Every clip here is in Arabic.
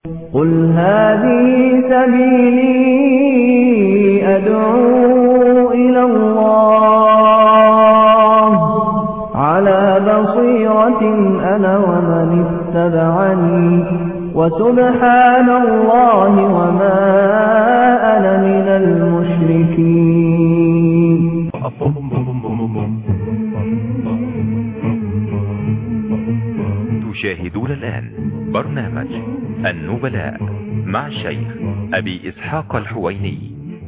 قل هذه سبيلي أدعو إلى الله على بصيرة أنا ومن اتبعني وسبحان الله وما أنا من المشركين. تشاهدون الآن برنامج النبلاء مع الشيخ أبي إسحاق الحويني.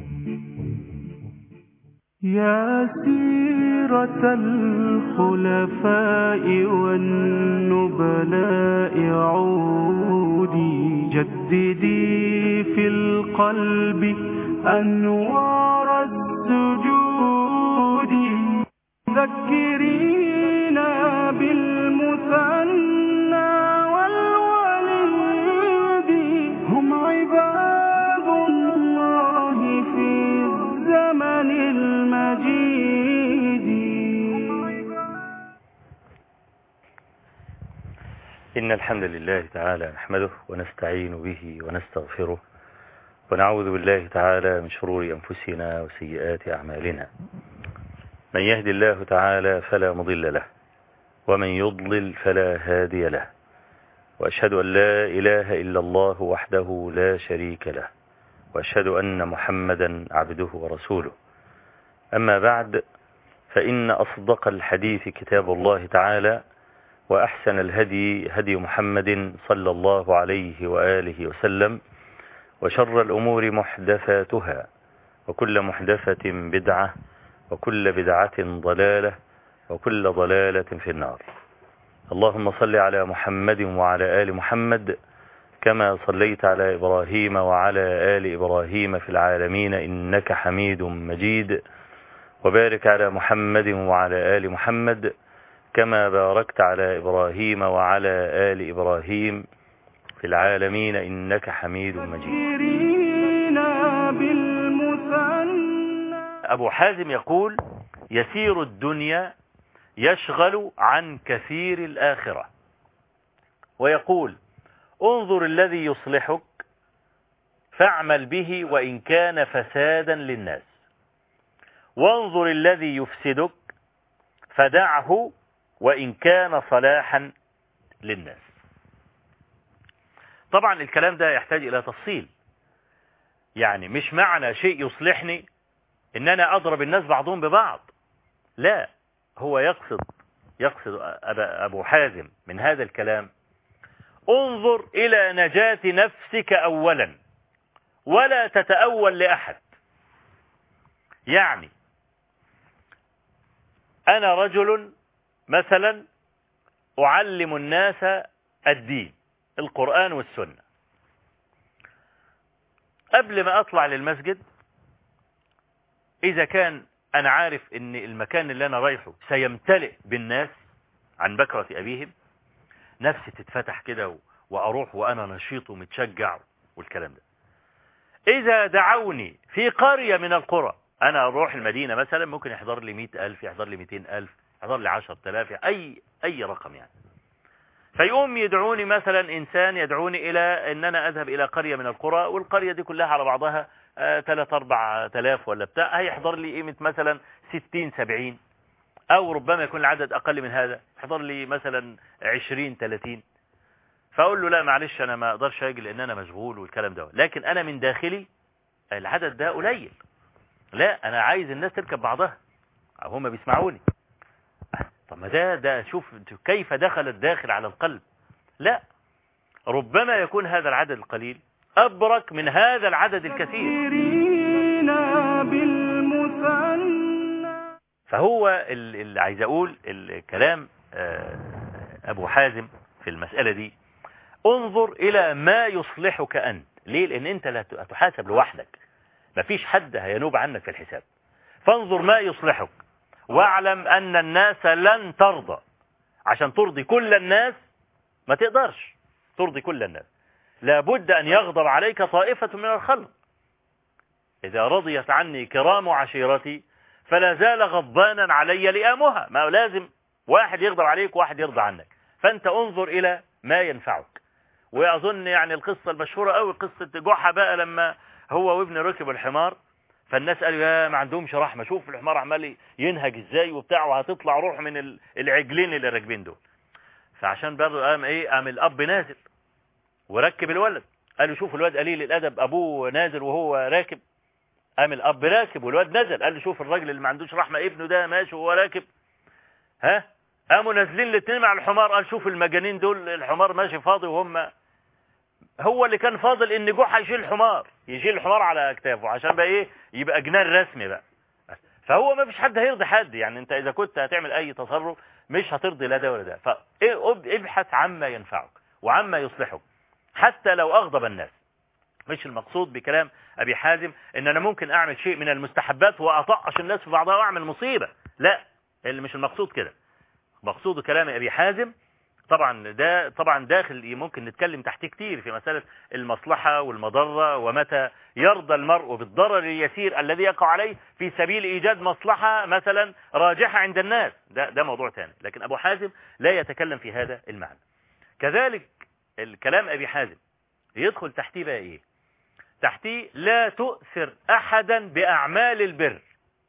يا سيرة الخلفاء والنبلاء عودي جددي في القلب أنوار السجود ذكرينا بالمثنى والوليد هم عباد الله في الزمن المجيد. إن الحمد لله تعالى نحمده ونستعين به ونستغفره ونعوذ بالله تعالى من شرور أنفسنا وسيئات أعمالنا. من يهدي الله تعالى فلا مضل له ومن يضلل فلا هادي له، وأشهد أن لا إله إلا الله وحده لا شريك له، وأشهد أن محمدا عبده ورسوله. أما بعد، فإن أصدق الحديث كتاب الله تعالى، وأحسن الهدي هدي محمد صلى الله عليه وآله وسلم، وشر الأمور محدثاتها، وكل محدثة بدعة، وكل بدعة ضلالة، وكل ضلالة في النار. اللهم صل على محمد وعلى آل محمد كما صليت على إبراهيم وعلى آل إبراهيم في العالمين إنك حميد مجيد، وبارك على محمد وعلى آل محمد كما باركت على إبراهيم وعلى آل إبراهيم في العالمين إنك حميد مجيد. أبو حازم يقول: يسير الدنيا يشغل عن كثير الآخرة. ويقول: انظر الذي يصلحك فاعمل به وإن كان فسادا للناس، وانظر الذي يفسدك فدعه وإن كان صلاحا للناس. طبعا الكلام ده يحتاج إلى تفصيل، يعني مش معنى شيء يصلحني إن أنا أضرب الناس بعضهم ببعض، لا، هو يقصد أبو حازم من هذا الكلام: انظر إلى نجاة نفسك أولا ولا تتأول لأحد. يعني أنا رجل مثلا أعلم الناس الدين، القرآن والسنة. قبل ما أطلع للمسجد، إذا كان أنا عارف إن المكان اللي أنا رايحه سيمتلئ بالناس عن بكرة أبيهم، نفسي تتفتح كده وأروح وأنا نشيط ومتشجع والكلام ده. إذا دعوني في قرية من القرى، أنا أروح المدينة مثلا، ممكن يحضر لي 100,000، يحضر لي 200,000، يحضر لي 10,000، أي رقم يعني. فيقوم يدعوني مثلا إنسان، يدعوني إلى أن أنا أذهب إلى قرية من القرى، والقرية دي كلها على بعضها 3-4 آلاف ولا بتاع، هيحضر لي قيمة مثلا 60-70، أو ربما يكون العدد أقل من هذا، يحضر لي مثلا 20-30. فأقول له: لا معلش، أنا ما أقدرش أجي لأن أنا مشغول والكلام ده، لكن أنا من داخلي العدد ده قليل، لا، أنا عايز الناس تركب بعضها، هم بيسمعوني. طب ما ده شوف كيف دخل الداخل على القلب. لا، ربما يكون هذا العدد القليل أبرك من هذا العدد الكثير. فهو اللي عايز أقول الكلام أبو حازم في المسألة دي: انظر إلى ما يصلحك أنت. ليه؟ لأن أنت لا تحاسب لوحدك، مفيش حد هينوب عنك في الحساب. فانظر ما يصلحك، واعلم أن الناس لن ترضى. عشان ترضي كل الناس ما تقدرش ترضي كل الناس، لابد أن يغضب عليك طائفة من الخلق. إذا رضيت عني كرام عشيرتي فلا زال غضبانا علي لئامها. ما لازم واحد يغضب عليك وواحد يرضى عنك. فأنت انظر إلى ما ينفعك، وأظن يعني القصة المشهورة قوي قصة جحا بقى لما هو وابنه ركبوا الحمار، فالناس قالوا يا ما عندهمش رحمة، شوف الحمار عمال ينهج ازاي وبتاع، وهتطلع روح من العجلين اللي راكبين دول. فعشان برضه قام الأب نازل وركب الولد، قالوا شوف الواد قليل الأدب، أبوه نازل وهو راكب. قام الأب راكب والواد نزل، قال له شوف الراجل اللي ما عندوش رحمة، ابنه ده ماشي وهو راكب. قاموا نازلين الاثنين مع الحمار، قال شوف المجانين دول، الحمار ماشي فاضي وهم. هو اللي كان فاضل ان جحا يشيل الحمار على اكتافه عشان بقى يبقى جنان رسمي بقى. فهو ما فيش حد هيرضي حد، يعني انت اذا كنت هتعمل اي تصرف مش هترضي لا ده ولا ده، فابحث عما ينفعك وعما يصلحك حتى لو اغضب الناس. مش المقصود بكلام ابي حازم ان انا ممكن اعمل شيء من المستحبات واطقش الناس في بعضها واعمل مصيبة، لا، اللي مش المقصود كده. مقصود كلام ابي حازم طبعا داخل ممكن نتكلم تحتيه كتير في مسألة المصلحة والمضرة، ومتى يرضى المرء بالضرر اليسير الذي يقع عليه في سبيل إيجاد مصلحة مثلا راجحة عند الناس، ده موضوع ثاني. لكن أبو حازم لا يتكلم في هذا المعنى. كذلك الكلام أبي حازم يدخل تحتيه بقى إيه؟ تحتيه لا تؤثر أحدا بأعمال البر.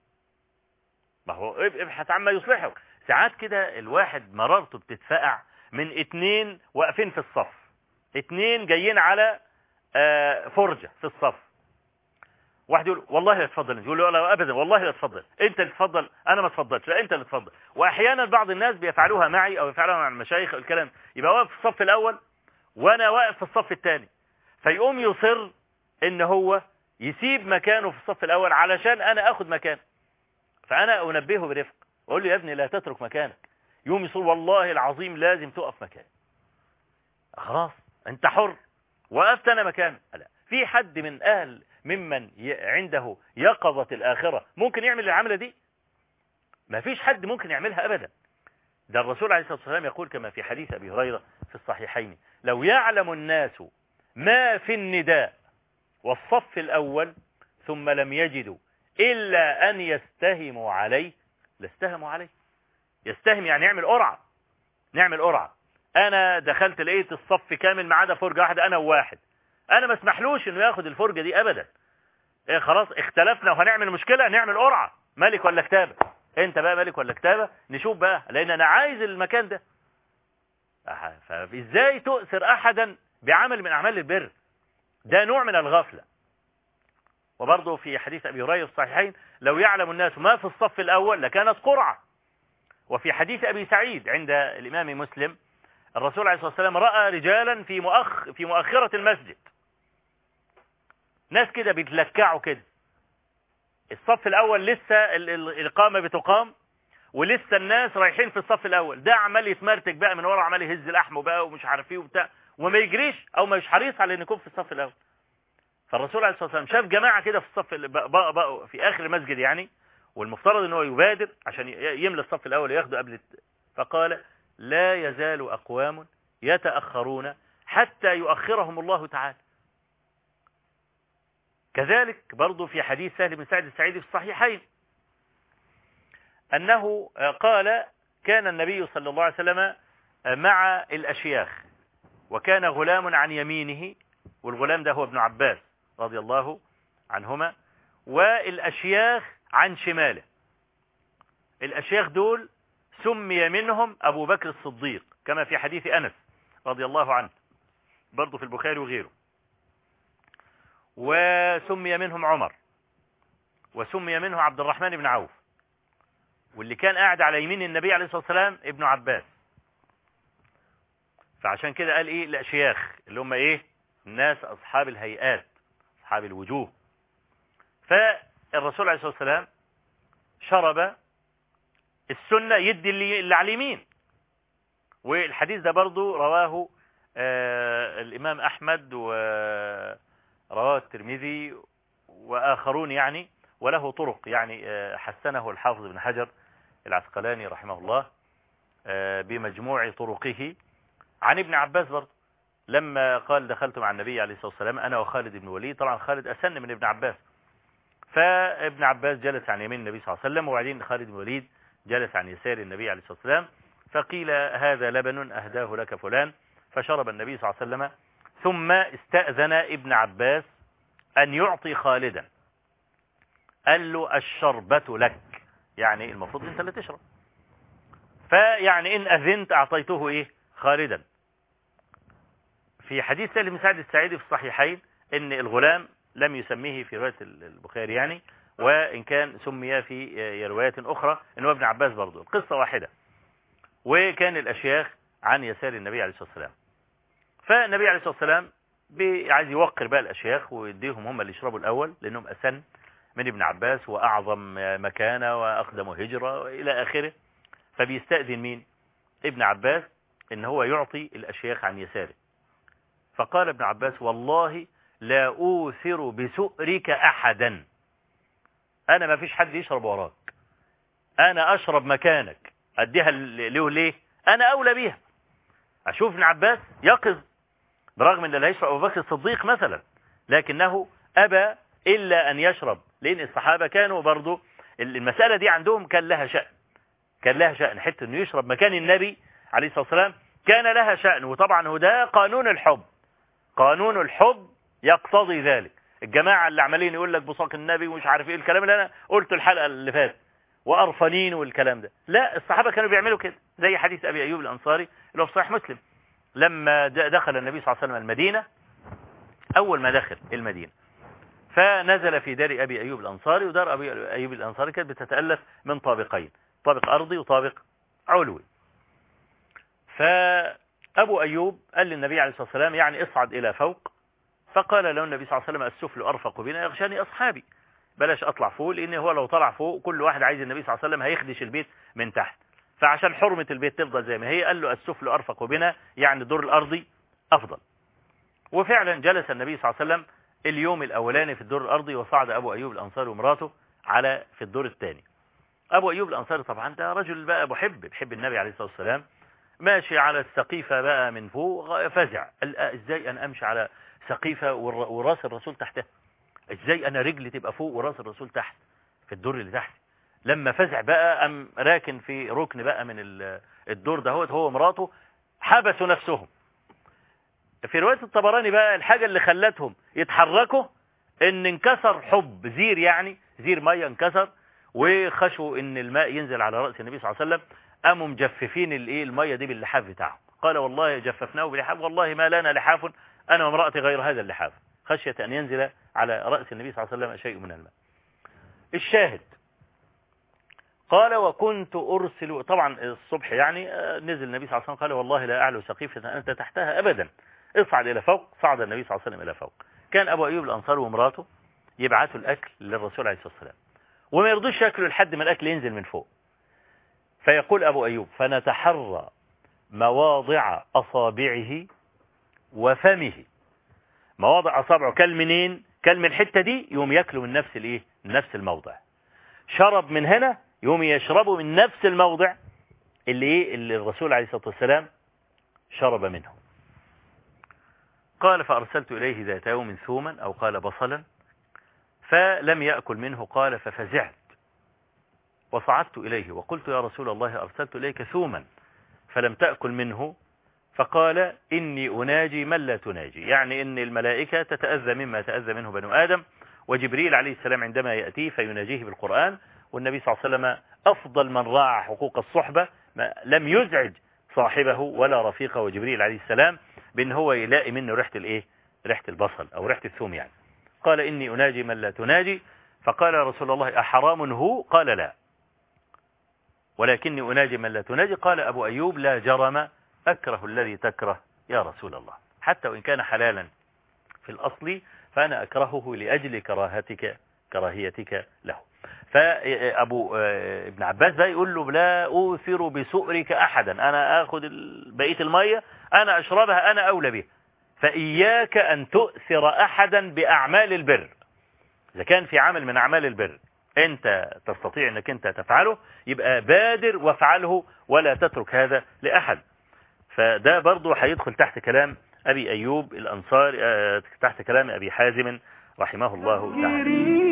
ما هو ابحث عما يصلحك. ساعات كده الواحد مرارته بتتفقع من 2 واقفين في الصف، 2 جايين على فرجة في الصف، واحد يقول والله لا تفضل، يقول له لا ابدا والله لا تفضل، انت اللي تفضل، انا ما تفضلش، لا انت اللي تفضل. واحيانا بعض الناس بيفعلوها معي او يفعلوها مع المشايخ. الكلام يبقى واقف في الصف الاول وانا واقف في الصف الثاني، فيقوم يصر ان هو يسيب مكانه في الصف الاول علشان انا اخد مكانه. فانا انبهه برفق، اقول له يا ابني لا تترك مكانك. يوم يصير والله العظيم لازم تقف مكانك. خلاص انت حر، وقفت انا مكانك. لا، في حد ممن عنده يقظة الآخرة ممكن يعمل العملة دي؟ ما فيش حد ممكن يعملها أبدا. ده الرسول عليه الصلاة والسلام يقول كما في حديث أبي هريرة في الصحيحين: لو يعلم الناس ما في النداء والصف الأول ثم لم يجدوا إلا أن يستهموا عليه لاستهموا عليه. يستهم يعني نعمل قرعة. أنا دخلت لقيت الصف كامل ما عدا فرجة واحدة، أنا وواحد، أنا ما اسمحلوش إنه ياخد الفرجة دي أبدا. خلاص اختلفنا وهنعمل مشكلة، نعمل قرعة، ملك ولا كتابة. أنت بقى ملك ولا كتابة، نشوف بقى، لأن أنا عايز المكان ده. فإزاي تؤثر أحدا بعمل من أعمال البر؟ ده نوع من الغفلة. وبرضه في حديث أبي هريرة في الصحيحين: لو يعلم الناس ما في الصف الأول لكانت قرعة. وفي حديث أبي سعيد عند الإمام مسلم: الرسول عليه الصلاة والسلام رأى رجالا في مؤخرة المسجد، ناس كده بيتلكعوا كده، الصف الأول لسه الإقامة بتقام ولسه الناس رايحين في الصف الأول، ده عمال يتمرتك بقى من ورا، عمال يهز لحمه بقى ومش عارف ايه وبتاع، وما يجريش أو ما يش حريص على أن يكون في الصف الأول. فالرسول عليه الصلاة والسلام شاف جماعة كده في الصف بقى في آخر المسجد يعني، والمفترض أنه يبادر عشان يملى الصف الأول ياخده قبل، فقال: لا يزال أقوام يتأخرون حتى يؤخرهم الله تعالى. كذلك برضو في حديث سهل بن سعد السعيدي في الصحيحين أنه قال: كان النبي صلى الله عليه وسلم مع الأشياخ، وكان غلام عن يمينه، والغلام ده هو ابن عباس رضي الله عنهما، والأشياخ عن شماله. الأشياخ دول سمي منهم أبو بكر الصديق كما في حديث أنس رضي الله عنه برضو في البخاري وغيره، وسمي منهم عمر، وسمي منه عبد الرحمن بن عوف، واللي كان قاعد على يمين النبي عليه الصلاة والسلام ابن عباس. فعشان كده قال ايه الأشياخ اللي هم ايه الناس أصحاب الهيئات أصحاب الوجوه. فالرسول عليه الصلاة والسلام شرب السنة يدي اللي على اليمين، والحديث ده برضو رواه الإمام أحمد ورواه الترمذي وآخرون يعني، وله طرق يعني حسنه الحافظ ابن حجر العسقلاني رحمه الله بمجموع طرقه عن ابن عباس برضو، لما قال: دخلت مع النبي عليه الصلاة والسلام أنا وخالد بن وليد. طبعا خالد أسن من ابن عباس، فابن عباس جلس عن يمين النبي صلى الله عليه وسلم، وبعدين خالد بن وليد جلس عن يسار النبي عليه الصلاة والسلام، فقيل: هذا لبن أهداه لك فلان. فشرب النبي صلى الله عليه وسلم ثم استأذن ابن عباس أن يعطي خالدا، قال له الشربة لك، يعني المفروض أنت اللي تشرب، فيعني إن أذنت أعطيته إيه خالدا. في حديث سهل بن سعد الساعدي في الصحيحين إن الغلام لم يسميه في رواية البخاري يعني، وإن كان سمي في روايات أخرى إنه ابن عباس برضه، القصة واحدة. وكان الأشياخ عن يسار النبي عليه الصلاة والسلام، فالنبي عليه الصلاة والسلام عايز يوقر بقى الأشياخ ويديهم هم اللي يشربوا الأول لأنهم أسن من ابن عباس وأعظم مكانة وأقدم هجرة إلى آخره. فبيستأذن مين؟ ابن عباس إن هو يعطي الأشياخ عن يساره. فقال ابن عباس والله لا أوثر بسؤرك أحدا، أنا ما فيش حد يشرب وراك، أنا أشرب مكانك، أديها له ليه؟ أنا أولى بيها. أشوف ابن عباس يقظ برغم أن لا يشرب أبو بكر الصديق مثلا، لكنه أبى إلا أن يشرب، لأن الصحابة كانوا برضو المسألة دي عندهم كان لها شأن، كان لها شأن حتى أنه يشرب مكان النبي عليه الصلاة والسلام كان لها شأن. وطبعا هو ده قانون الحب، قانون الحب يقتضي ذلك. الجماعة اللي عمالين يقول لك بصاق النبي ومش عارف ايه الكلام اللي انا قلته الحلقة اللي فاتت وأرفنين والكلام ده، لا، الصحابة كانوا بيعملوا كده، زي حديث أبي أيوب الأنصاري اللي هو في صحيح مسلم لما دخل النبي صلى الله عليه وسلم المدينة. أول ما دخل المدينة فنزل في دار أبي أيوب الأنصاري، ودار أبي أيوب الأنصاري كانت بتتألف من طابقين، طابق أرضي وطابق علوي. فأبو أيوب قال للنبي عليه الصلاة والسلام يعني اصعد إلى فوق، فقال له النبي صلى الله عليه وسلم السفل أرفق بنا يغشاني أصحابي، بلاش أطلع فوق، لأن هو لو طلع فوق كل واحد عايز النبي صلى الله عليه وسلم هيخدش البيت من تحت، فعشان حرمة البيت تفضل زي ما هي قال له السفل أرفق بنا، يعني الدور الأرضي أفضل. وفعلا جلس النبي صلى الله عليه وسلم اليوم الأولاني في الدور الأرضي، وصعد أبو أيوب الأنصاري ومراته في الدور الثاني. أبو أيوب الأنصاري طبعا ده رجل بقى بيحب النبي عليه الصلاة والسلام، ماشي على السقيفة بقى من فوق، فزع، قال ازاي أنا أمشي على سقيفة وراس الرسول تحتها، ازاي أنا رجلي تبقى فوق وراس الرسول تحت في الدور اللي تحت. لما فزع بقى أم راكن في ركن بقى من الدور ده، هو ومراته حبسوا نفسهم. في رواية الطبراني بقى الحاجة اللي خلتهم يتحركوا ان انكسر حب زير، يعني زير مية انكسر، وخشوا ان الماء ينزل على رأس النبي صلى الله عليه وسلم، قاموا مجففين المية دي باللحاف بتاعهم. قال والله جففناه باللحاف، والله ما لنا لحاف انا وامرأتي غير هذا اللحاف، خشية ان ينزل على رأس النبي صلى الله عليه وسلم شيء من الماء. الشاهد قال وكنت أرسل، طبعا الصبح يعني نزل النبي صلى الله عليه وسلم قال والله لا أعلو سقيفة أنت تحتها أبدا، اصعد إلى فوق. صعد النبي صلى الله عليه وسلم إلى فوق. كان أبو أيوب الأنصاري ومراته يبعثوا الأكل للرسول عليه الصلاة والسلام، وما يرضوش يأكلوا لحد ما الأكل ينزل من فوق. فيقول أبو أيوب فنتحرى مواضع أصابعه وفمه، مواضع أصابعه كالمنين، كالمن الحتة دي يوم يأكلوا من نفس الموضع، شرب من هنا يوم يشربوا من نفس الموضع اللي الرسول عليه الصلاة والسلام شرب منه. قال فأرسلت إليه ذات يوم ثوما أو قال بصلا فلم يأكل منه، قال ففزعت وصعدت إليه وقلت يا رسول الله أرسلت إليك ثوما فلم تأكل منه، فقال إني أناجي من لا تناجي، يعني إن الملائكة تتأذى مما تأذى منه بنو آدم، وجبريل عليه السلام عندما يأتيه فيناجيه بالقرآن، والنبي صلى الله عليه وسلم أفضل من راعى حقوق الصحبة، لم يزعج صاحبه ولا رفيقه وجبريل عليه السلام بأن هو يلاقي منه ريحة البصل أو ريحة الثوم يعني. قال إني أناجي من لا تناجي، فقال يا رسول الله أحرام هو؟ قال لا ولكني أناجي من لا تناجي. قال أبو أيوب لا جرم أكره الذي تكره يا رسول الله، حتى وإن كان حلالا في الأصل فأنا أكرهه لأجل كراهيتك له. فأبو ابن عباس ده يقول له لا أوثر بسؤرك أحدا، أنا أخذ بقية المية أنا أشربها، أنا أولى بها، فإياك أن تؤثر أحدا بأعمال البر. إذا كان في عمل من أعمال البر أنت تستطيع أنك أنت تفعله يبقى بادر وافعله ولا تترك هذا لأحد. فده برضو هيدخل تحت كلام أبي أيوب الأنصاري، تحت كلام أبي حازم رحمه الله تعالى.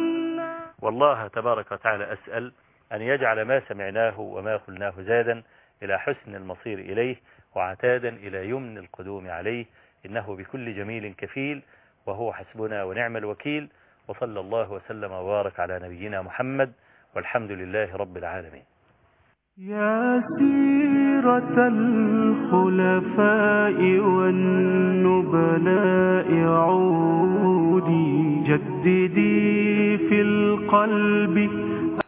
والله تبارك وتعالى أسأل أن يجعل ما سمعناه وما قلناه زادا إلى حسن المصير إليه وعتادا إلى يمن القدوم عليه، إنه بكل جميل كفيل وهو حسبنا ونعم الوكيل. وصلى الله وسلم وبارك على نبينا محمد، والحمد لله رب العالمين. يا سيرة الخلفاء والنبلاء عودي، جددي في القلب